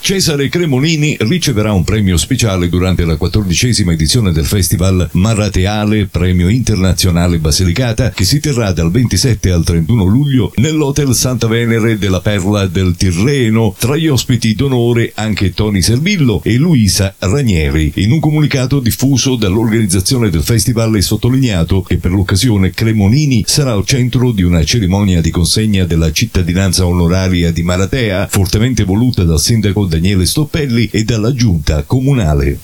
Cesare Cremonini riceverà un premio speciale durante la 14ª edizione del Festival Marateale Premio Internazionale Basilicata, che si terrà dal 27 al 31 luglio nell'Hotel Santa Venere della Perla del Tirreno. Tra gli ospiti d'onore anche Tony Servillo e Luisa Ranieri. In un comunicato diffuso dall'organizzazione del festival è sottolineato che per l'occasione Cremonini sarà al centro di una cerimonia di consegna della cittadinanza onoraria di Maratea, fortemente voluta dal sindaco Daniele Stoppelli e dalla giunta comunale.